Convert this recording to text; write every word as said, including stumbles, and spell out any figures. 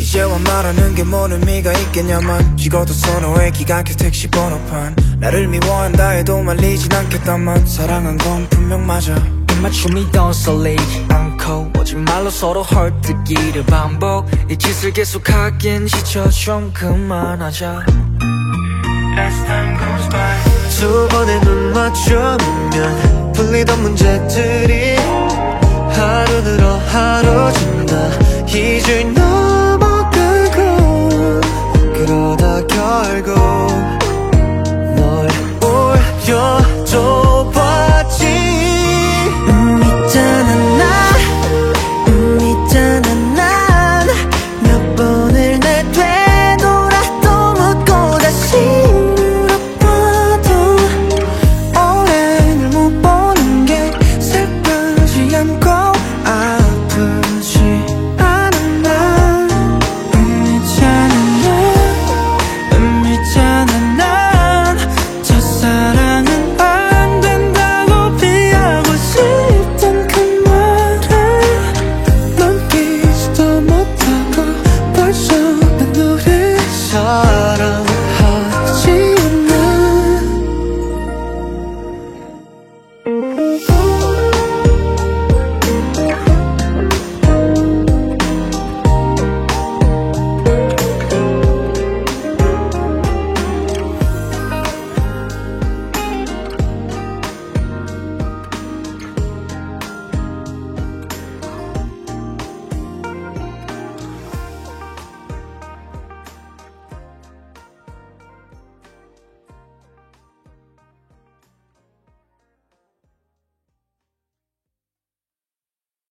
이제와 말하는 게 뭔 의미가 있겠냐만 찍어도 선호해 기각해 택시 번호판 나를 미워한다 해도 말리진 않겠다만 사랑한 건 분명 맞아 입맞춤이 더 설레지 않고 오직 말로 서로 헐뜯기를 반복 이 짓을 계속하긴 지쳐 좀 그만하자 As time goes by 두 번의 눈 맞추면 풀리던 문제들이 하루 늘어 하루 지나 이줄 넘어가고 그러다 결국 널 올려줘 봤지 음 있잖아 나 음 있잖아 난 몇 번을 내 되돌아 또 묻고 다시 물어봐도 오래 널 못 보는 게 슬프지 않고 아프지 않아 난 음 있잖아 난 음 있잖아 난 첫사랑은 안 된다고 피하고 싶던 그 말을 넘기지도 못하고 벌써 난 너를 사랑하지 않아